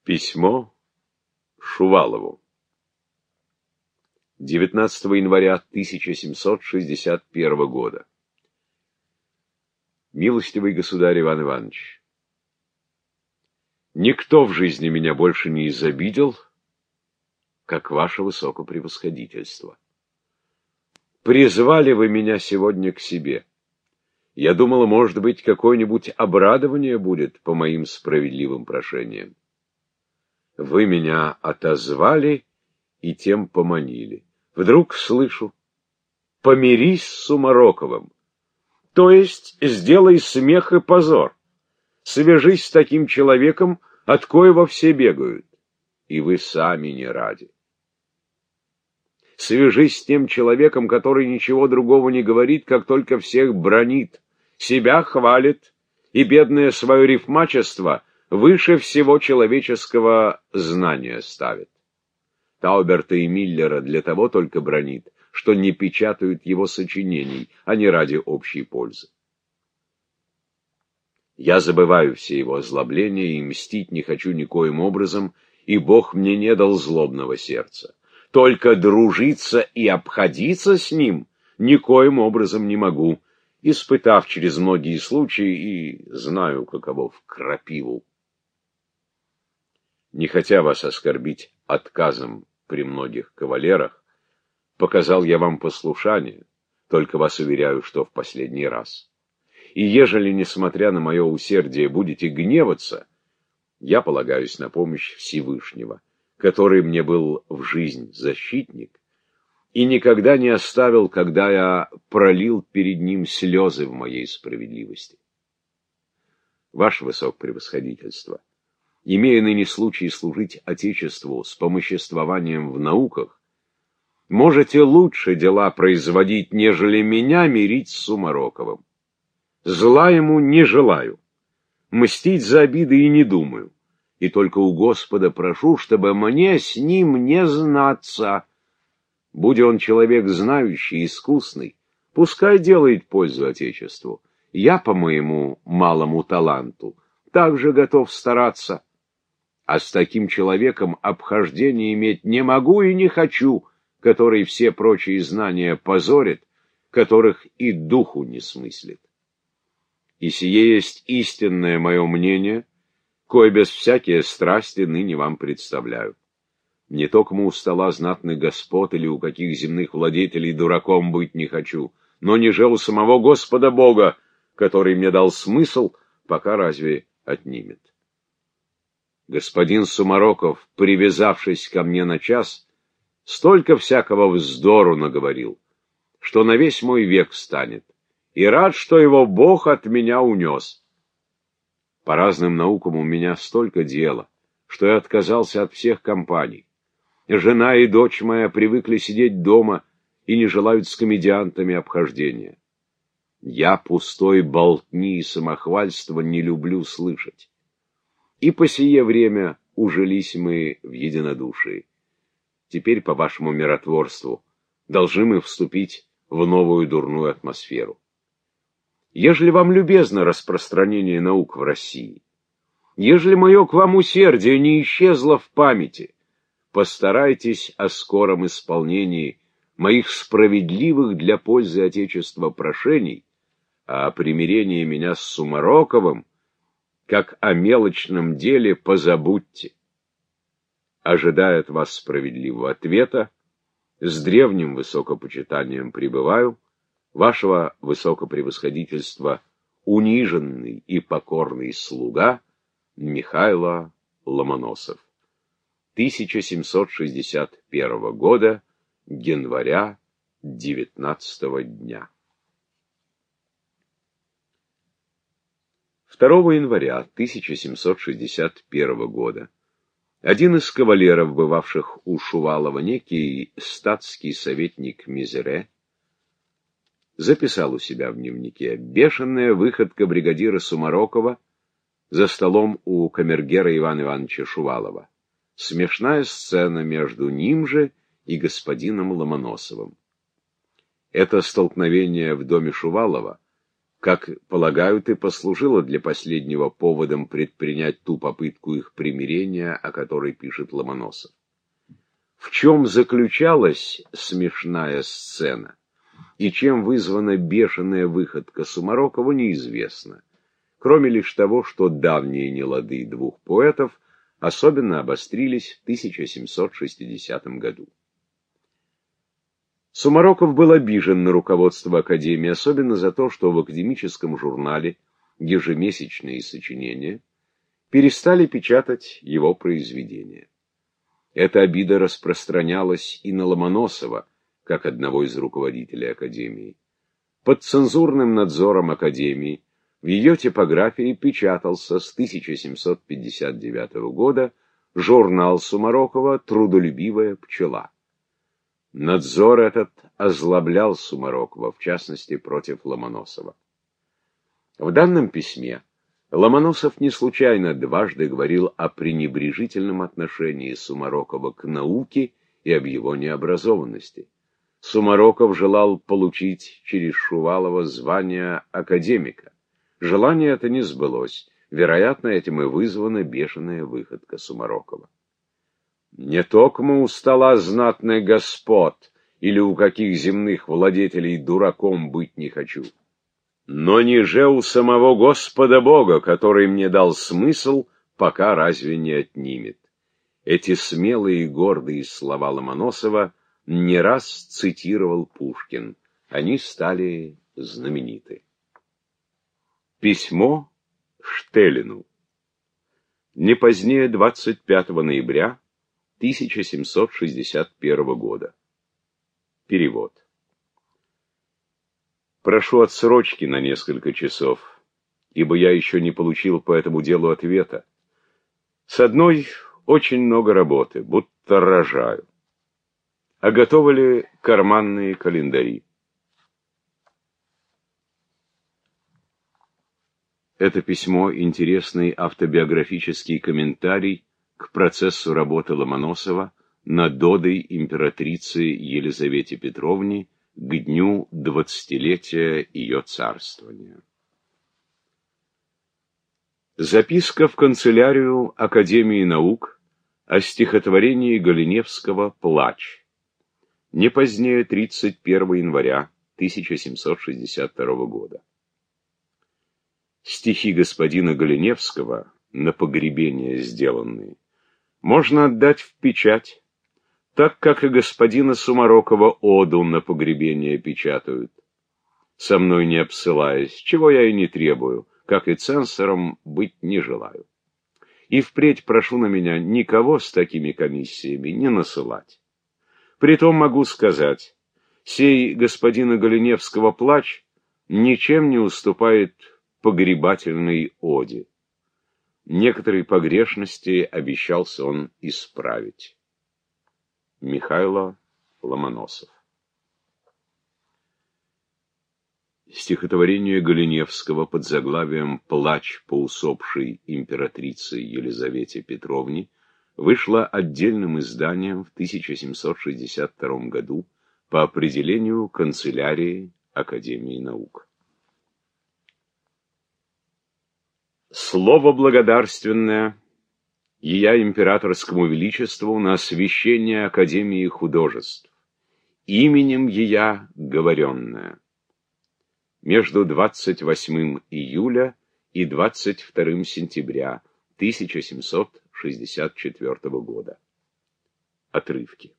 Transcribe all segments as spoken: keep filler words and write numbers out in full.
Письмо Шувалову. девятнадцатого января тысяча семьсот шестьдесят первого года. Милостивый государь Иван Иванович, никто в жизни меня больше не изобидел, как ваше высокопревосходительство. Призвали вы меня сегодня к себе. Я думала, может быть, какое-нибудь обрадование будет по моим справедливым прошениям. Вы меня отозвали и тем поманили. Вдруг слышу: помирись с Сумароковым, то есть сделай смех и позор, свяжись с таким человеком, от коего все бегают, и вы сами не ради. Свяжись с тем человеком, который ничего другого не говорит, как только всех бранит, себя хвалит и бедное свое рифмачество выше всего человеческого знания ставит. Тауберта и Миллера для того только бранит, что не печатают его сочинений, а не ради общей пользы. Я забываю все его озлобления и мстить не хочу никоим образом, и Бог мне не дал злобного сердца. Только дружиться и обходиться с ним никоим образом не могу, испытав через многие случаи и знаю, каково в крапиву. Не хотя вас оскорбить отказом при многих кавалерах, показал я вам послушание, только вас уверяю, что в последний раз. И ежели, несмотря на мое усердие, будете гневаться, я полагаюсь на помощь Всевышнего, который мне был в жизнь защитник и никогда не оставил, когда я пролил перед ним слезы в моей справедливости. Ваше высокопревосходительство, имея ныне случай служить Отечеству с помоществованием в науках, можете лучше дела производить, нежели меня мирить с Сумароковым. Зла ему не желаю, мстить за обиды и не думаю, и только у Господа прошу, чтобы мне с ним не знаться. Будь он человек знающий, искусный, пускай делает пользу Отечеству. Я по моему малому таланту также готов стараться. А с таким человеком обхождения иметь не могу и не хочу, который все прочие знания позорит, которых и духу не смыслит. И сие есть истинное мое мнение, кое без всякие страсти ныне вам представляю. Не только у стола знатных господ или у каких земных владетелей дураком быть не хочу, но ниже у самого Господа Бога, который мне дал смысл, пока разве отнимет. Господин Сумароков, привязавшись ко мне на час, столько всякого вздору наговорил, что на весь мой век станет, и рад, что его Бог от меня унес. По разным наукам у меня столько дела, что я отказался от всех компаний. Жена и дочь моя привыкли сидеть дома и не желают с комедиантами обхождения. Я пустой болтни и самохвальства не люблю слышать. И по сие время ужились мы в единодушии. Теперь, по вашему миротворству, должны мы вступить в новую дурную атмосферу. Ежели вам любезно распространение наук в России, ежели мое к вам усердие не исчезло в памяти, постарайтесь о скором исполнении моих справедливых для пользы Отечества прошений, а о примирении меня с Сумароковым, как о мелочном деле, позабудьте. Ожидая от вас справедливого ответа, с древним высокопочитанием пребываю, вашего высокопревосходительства униженный и покорный слуга Михайло Ломоносов. тысяча семьсот шестьдесят первого года, января девятнадцатого дня. второго января тысяча семьсот шестьдесят первого года один из кавалеров, бывавших у Шувалова, некий статский советник Мизере, записал у себя в дневнике: бешеная выходка бригадира Сумарокова за столом у камергера Ивана Ивановича Шувалова. Смешная сцена между ним же и господином Ломоносовым. Это столкновение в доме Шувалова как полагают, и послужило для последнего поводом предпринять ту попытку их примирения, о которой пишет Ломоносов. В чем заключалась смешная сцена и чем вызвана бешеная выходка Сумарокова, неизвестно, кроме лишь того, что давние нелады двух поэтов особенно обострились в тысяча семьсот шестидесятом году. Сумароков был обижен на руководство Академии, особенно за то, что в академическом журнале «Ежемесячные сочинения» перестали печатать его произведения. Эта обида распространялась и на Ломоносова, как одного из руководителей Академии. Под цензурным надзором Академии в ее типографии печатался с тысяча семьсот пятьдесят девятого года журнал Сумарокова «Трудолюбивая пчела». Надзор этот озлоблял Сумарокова, в частности, против Ломоносова. В данном письме Ломоносов не случайно дважды говорил о пренебрежительном отношении Сумарокова к науке и об его необразованности. Сумароков желал получить через Шувалова звание академика. Желание это не сбылось. Вероятно, этим и вызвана бешеная выходка Сумарокова. Не токмо у стола знатных господ или у каких земных владетелей дураком быть не хочу, но ниже у самого Господа Бога, который мне дал смысл, пока разве не отнимет. Эти смелые и гордые слова Ломоносова не раз цитировал Пушкин. Они стали знамениты. Письмо Штеллину. Не позднее двадцать пятого ноября тысяча семьсот шестьдесят первого года. Перевод. Прошу отсрочки на несколько часов, ибо я еще не получил по этому делу ответа. С одной очень много работы, будто рожаю. А готовы ли карманные календари? Это письмо — интересный автобиографический комментарий к процессу работы Ломоносова над одой императрицы Елизавете Петровне к дню двадцатилетия ее царствования. Записка в канцелярию Академии наук о стихотворении Голеневского «Плач». Не позднее тридцать первого января тысяча семьсот шестьдесят второго года. Стихи господина Голеневского, на погребение сделанные, можно отдать в печать, так как и господина Сумарокова оду на погребение печатают, со мной не обсылаясь, чего я и не требую, как и цензором быть не желаю. И впредь прошу на меня никого с такими комиссиями не насылать. Притом могу сказать, сей господина Голеневского плач ничем не уступает погребательной оде. Некоторые погрешности обещался он исправить. Михайло Ломоносов. Стихотворение Голеневского под заглавием «Плач по усопшей императрице Елизавете Петровне» вышло отдельным изданием в тысяча семьсот шестьдесят втором году по определению канцелярии Академии наук. Слово благодарственное ея императорскому величеству на освящение Академии художеств, именем ея говоренное, между двадцать восьмым июля и двадцать вторым сентября тысяча семьсот шестьдесят четвёртого года. Отрывки.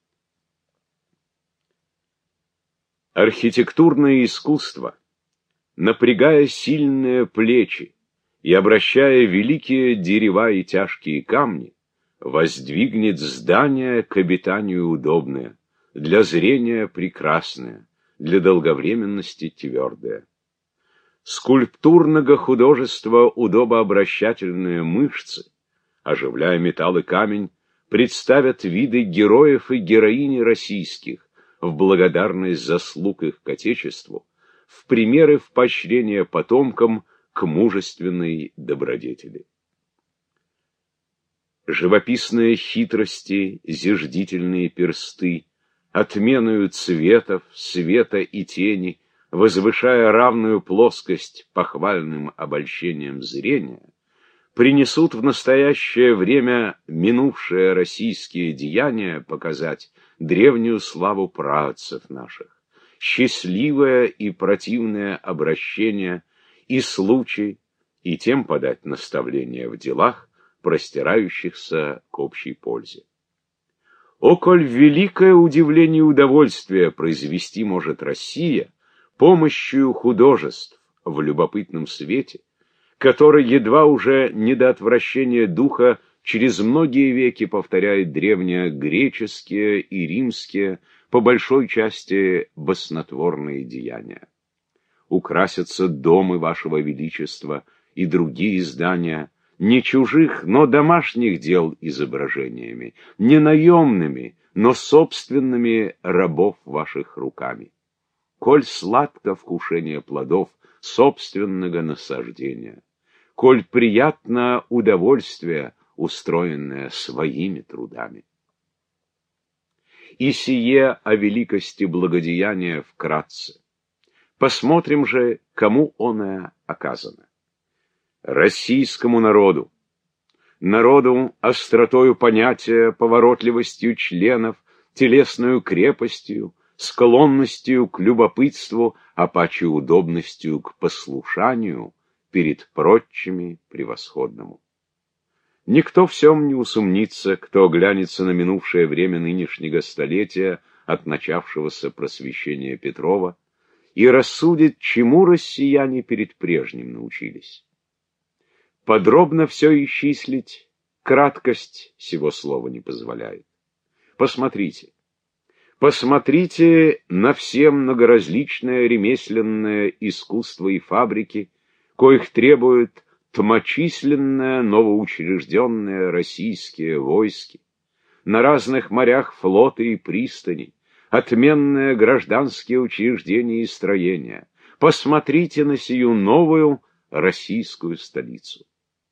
Архитектурное искусство, напрягая сильные плечи и обращая великие дерева и тяжкие камни, воздвигнет здание к обитанию удобное, для зрения прекрасное, для долговременности твердое. Скульптурного художества удобообращательные мышцы, оживляя металл и камень, представят виды героев и героини российских в благодарность заслуг их к Отечеству, в примеры в поощрение потомкам к мужественной добродетели. Живописные хитрости, зиждительные персты, отменою цветов, света и тени, возвышая равную плоскость похвальным обольщением зрения, принесут в настоящее время минувшие российские деяния показать древнюю славу праотцев наших, счастливое и противное обращение и случай, и тем подать наставление в делах, простирающихся к общей пользе. О, коль великое удивление и удовольствие произвести может Россия помощью художеств в любопытном свете, который едва уже не до отвращения духа через многие веки повторяет древние греческие и римские, по большой части баснотворные деяния. Украсятся домы вашего величества и другие здания не чужих, но домашних дел изображениями, не наемными, но собственными рабов ваших руками. Коль сладко вкушение плодов собственного насаждения, коль приятно удовольствие, устроенное своими трудами. И сие о великости благодеяния вкратце. Посмотрим же, кому оно оказано. Российскому народу, народу остротою понятия, поворотливостью членов, телесную крепостью, склонностью к любопытству, а паче удобностью к послушанию перед прочими превосходному. Никто в сем не усомнится, кто оглянется на минувшее время нынешнего столетия от начавшегося просвещения Петрова и рассудит, чему россияне перед прежним научились. Подробно все исчислить краткость сего слова не позволяет. Посмотрите. Посмотрите на все многоразличное ремесленное искусство и фабрики, коих требует тмочисленное новоучрежденные российские войски, на разных морях флоты и пристани, отменные гражданские учреждения и строения. Посмотрите на сию новую российскую столицу.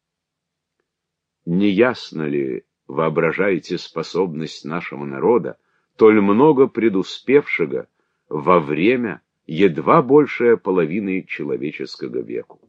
Неясно ли воображаете способность нашего народа, толь много предуспевшего во время едва большая половины человеческого веку?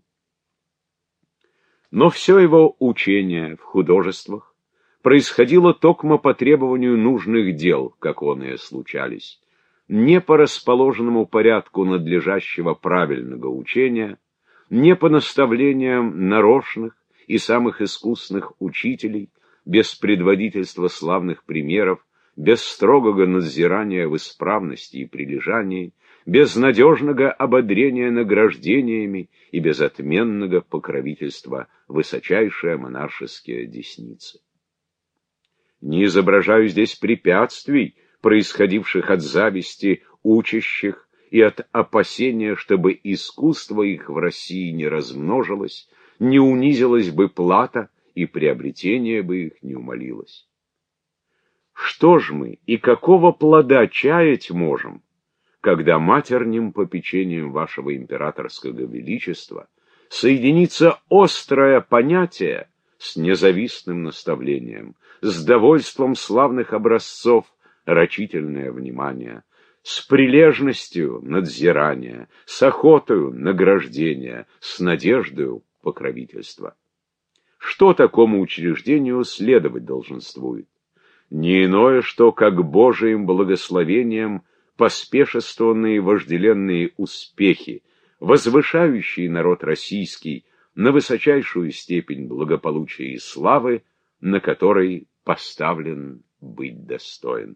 Но все его учение в художествах происходило токмо по требованию нужных дел, как оные случались, не по расположенному порядку надлежащего правильного учения, не по наставлениям нарочных и самых искусных учителей, без предводительства славных примеров, без строгого надзирания в исправности и прилежании, без надежного ободрения награждениями и без отменного покровительства высочайшие монаршеские десницы. Не изображаю здесь препятствий, происходивших от зависти учащих и от опасения, чтобы искусство их в России не размножилось, не унизилась бы плата и приобретение бы их не умолилось. Что ж мы и какого плода чаять можем, когда матерним попечением вашего императорского величества соединится острое понятие с независным наставлением, с довольством славных образцов рачительное внимание, с прилежностью надзирания, с охотою награждения, с надеждою покровительства? Что такому учреждению следовать долженствует? Не иное, что как Божиим благословением поспешествованные вожделенные успехи, возвышающие народ российский на высочайшую степень благополучия и славы, на которой поставлен быть достоин.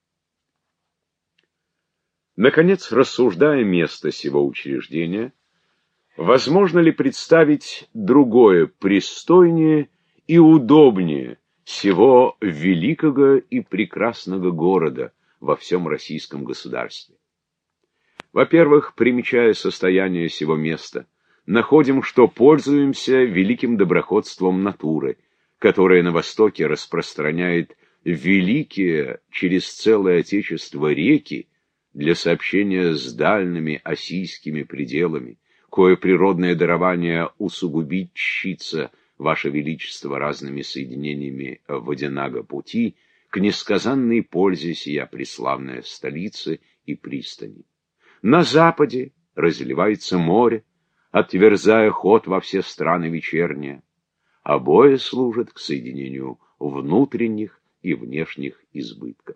Наконец, рассуждая место сего учреждения, возможно ли представить другое, пристойнее и удобнее сего великого и прекрасного города во всем российском государстве? Во-первых, примечая состояние сего места, находим, что пользуемся великим доброходством натуры, которая на востоке распространяет великие через целое отечество реки для сообщения с дальними осийскими пределами, кое природное дарование усугубить чтится, Ваше Величество, разными соединениями водяного пути, к несказанной пользе сия преславная столицы и пристани. На западе разливается море, отверзая ход во все страны вечерние. Обои служат к соединению внутренних и внешних избытков.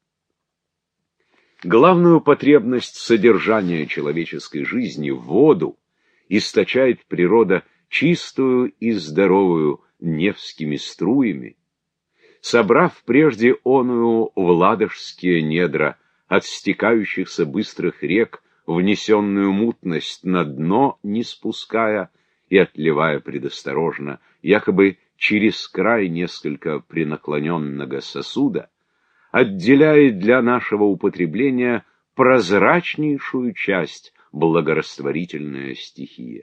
Главную потребность содержания человеческой жизни, воду, источает природа чистую и здоровую невскими струями, собрав прежде оную в ладожские недра от стекающихся быстрых рек, внесенную мутность на дно не спуская и отливая предосторожно, якобы через край несколько принаклоненного сосуда, отделяет для нашего употребления прозрачнейшую часть благорастворительная стихия.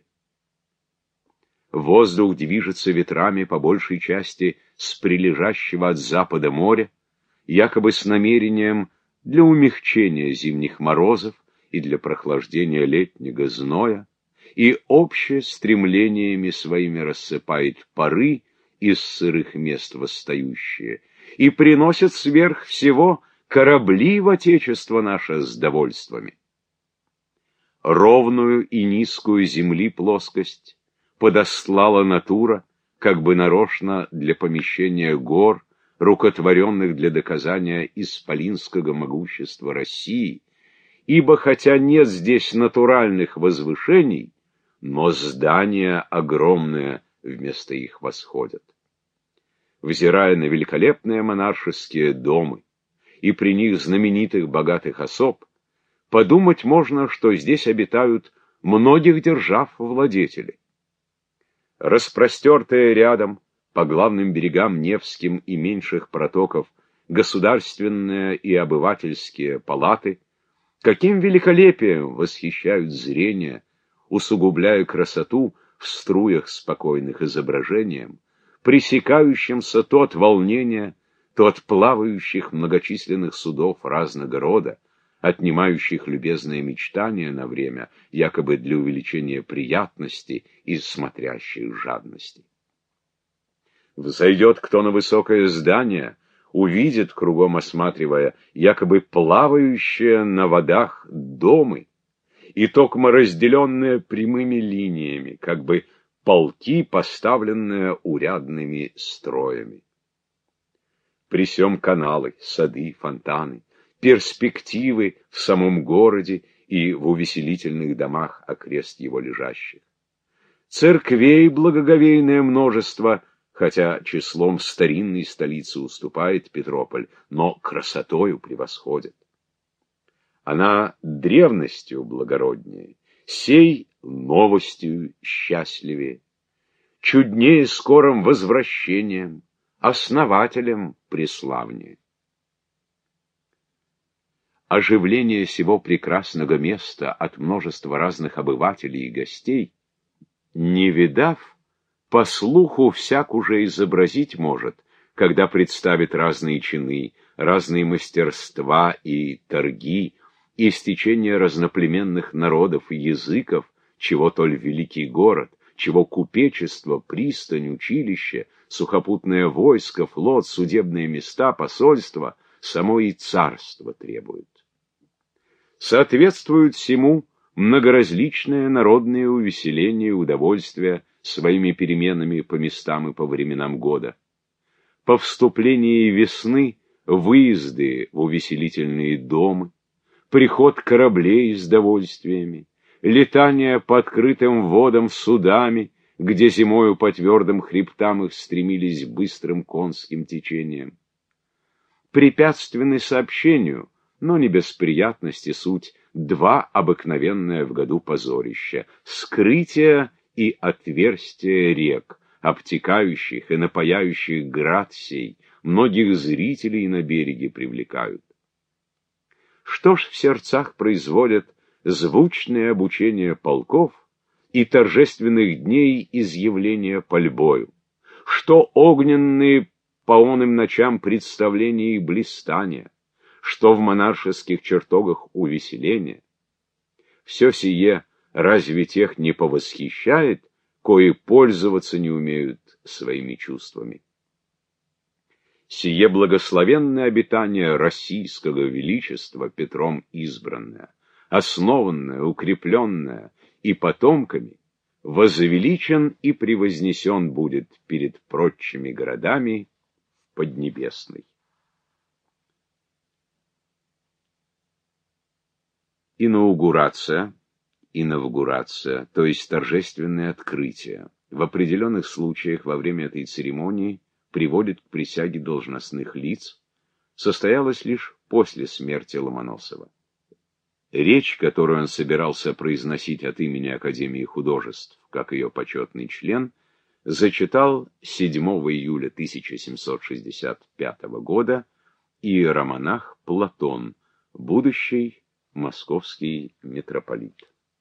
Воздух движется ветрами по большей части с прилежащего от запада моря, якобы с намерением для умягчения зимних морозов и для прохлаждения летнего зноя, и общее стремлениями своими рассыпает пары из сырых мест восстающие, и приносит сверх всего корабли в отечество наше с довольствами. Ровную и низкую земли плоскость подослала натура, как бы нарочно для помещения гор, рукотворенных для доказания исполинского могущества России, ибо хотя нет здесь натуральных возвышений, но здания огромные вместо их восходят. Взирая на великолепные монаршеские дома и при них знаменитых богатых особ, подумать можно, что здесь обитают многих держав владетели. Распростертые рядом по главным берегам Невским и меньших протоков государственные и обывательские палаты, каким великолепием восхищают зрение, усугубляя красоту в струях спокойных изображением, пресекающимся то от волнения, то от плавающих многочисленных судов разного рода, отнимающих любезные мечтания на время, якобы для увеличения приятности и смотрящих жадности. Взойдет кто на высокое здание, увидит, кругом осматривая, якобы плавающие на водах домы, и токмо разделенные прямыми линиями, как бы полки, поставленные урядными строями. При сём каналы, сады, фонтаны, перспективы в самом городе и в увеселительных домах окрест его лежащих. Церквей благоговейное множество, хотя числом старинной столицы уступает Петрополь, но красотою превосходит. Она древностью благороднее, сей новостью счастливее, чуднее скорым возвращением, основателем преславнее. Оживление сего прекрасного места от множества разных обывателей и гостей, не видав, по слуху всяк уже изобразить может, когда представит разные чины, разные мастерства и торги, и стечение разноплеменных народов и языков, чего толь великий город, чего купечество, пристань, училище, сухопутное войско, флот, судебные места, посольства, само и царство требуют. Соответствуют всему многоразличные народные увеселения и удовольствия своими переменами по местам и по временам года. По вступлении весны выезды в увеселительные дома, приход кораблей с довольствиями, летание по открытым водам судами, где зимою по твердым хребтам их стремились быстрым конским течением. Препятственны сообщению, но не без приятности суть, два обыкновенное в году позорища — скрытие и отверстие рек, обтекающих и напаяющих град сей, многих зрителей на береге привлекают. Что ж в сердцах производят звучное обучение полков и торжественных дней изъявления пальбою? Что огненные по оным ночам представления и блистания? Что в монаршеских чертогах увеселения? Все сие разве тех не повосхищает, кои пользоваться не умеют своими чувствами? Сие благословенное обитание российского величества Петром избранное, основанная, укрепленная и потомками, возвеличен и превознесен будет перед прочими городами в Поднебесной. Инаугурация, инавгурация, то есть торжественное открытие, в определенных случаях во время этой церемонии приводит к присяге должностных лиц, состоялась лишь после смерти Ломоносова. Речь, которую он собирался произносить от имени Академии художеств, как ее почетный член, зачитал седьмого июля тысяча семьсот шестьдесят пятого года иеромонах Платон, будущий московский митрополит.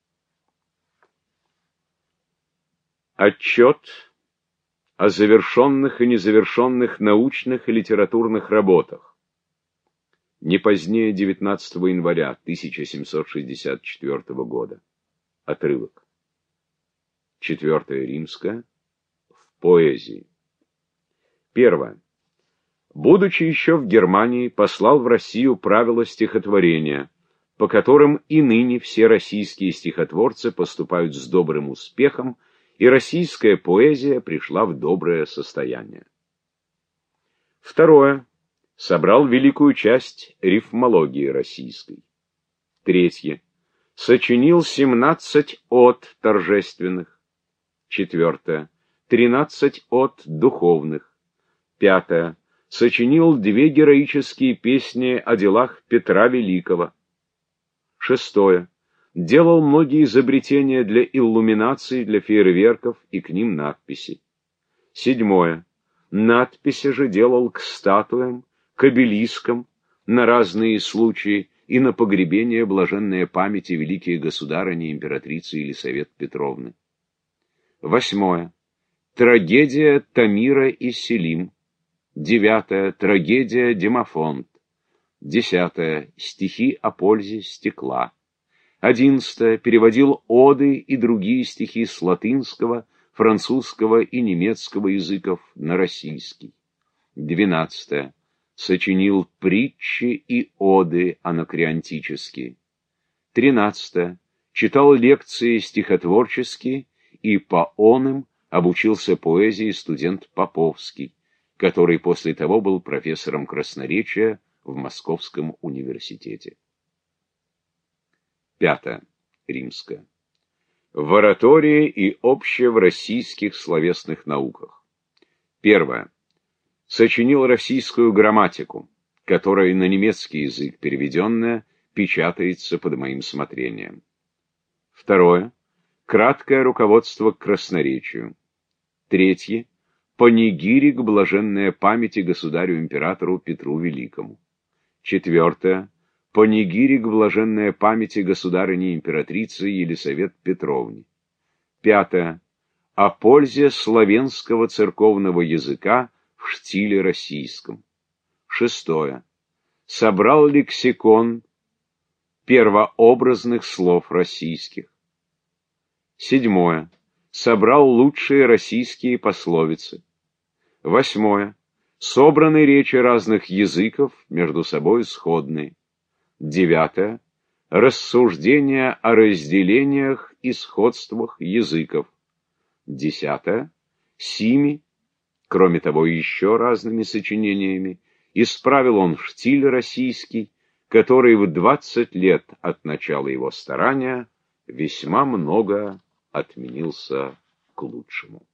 Отчет о завершенных и незавершенных научных и литературных работах. Не позднее девятнадцатого января тысяча семьсот шестьдесят четвёртого года. Отрывок. Четвертое римское. В поэзии. Первое. Будучи еще в Германии, послал в Россию правила стихотворения, по которым и ныне все российские стихотворцы поступают с добрым успехом, и российская поэзия пришла в доброе состояние. Второе. Собрал великую часть рифмологии российской. Третье. Сочинил семнадцать од торжественных. Четвертое. Тринадцать од духовных. Пятое. Сочинил две героические песни о делах Петра Великого. Шестое. Делал многие изобретения для иллюминации, для фейерверков и к ним надписи. Седьмое. Надписи же делал к статуям, к обелискам, на разные случаи и на погребение блаженной памяти великие государыни императрицы Елисаветы Петровны. Восьмое. Трагедия Тамира и Селим. Девятое. Трагедия Демофонт. Десятое. Стихи о пользе стекла. Одиннадцатое. Переводил оды и другие стихи с латынского, французского и немецкого языков на российский. Двенадцатое. Сочинил притчи и оды анакреонтические. Тринадцатое. Читал лекции стихотворческие, и по оным обучился поэзии студент Поповский, который после того был профессором красноречия в Московском университете. Пятое. Римское. В оратории и обще в российских словесных науках. Первое. Сочинил российскую грамматику, которая на немецкий язык переведенная печатается под моим смотрением. Второе. Краткое руководство к красноречию. Третье. Панигирик блаженная памяти государю-императору Петру Великому. Четвертое. Панигирик блаженная памяти государыни-императрицы Елисаветы Петровне. Пятое. О пользе славянского церковного языка в стиле российском. Шестое. Собрал лексикон первообразных слов российских. Седьмое. Собрал лучшие российские пословицы. Восьмое. Собраны речи разных языков, между собой сходные. Девятое. Рассуждения о разделениях и сходствах языков. Десятое. Сими, кроме того, еще разными сочинениями, исправил он штиль российский, который в двадцать лет от начала его старания весьма много отменился к лучшему.